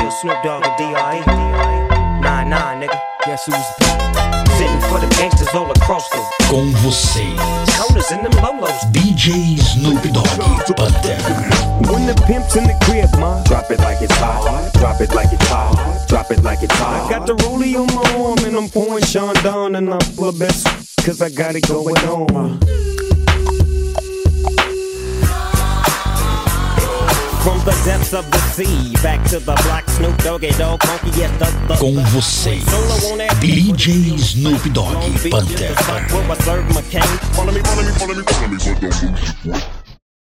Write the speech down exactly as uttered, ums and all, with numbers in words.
with Snoop Dogg and D R E. Nah, nah, nigga. Guess who's sitting for the gangsters all across the. Com vocês, Counters in them lolos. D J Snoop Dogg, Pantera. When the pimp's in the crib, ma, drop it like it's hot. Drop it like it's hot. Drop it like it's hot. I got the rollie on my arm and I'm pouring Sean down and I'm full of best cause I got it going on. From the depths of the sea, back to the block, Snoop Doggy Dogg, funky yes, the, the, Com vocês, D J Snoop Dogg, Pantera. Where I serve my cane. Follow me, follow me, follow me, follow me, but don't lose your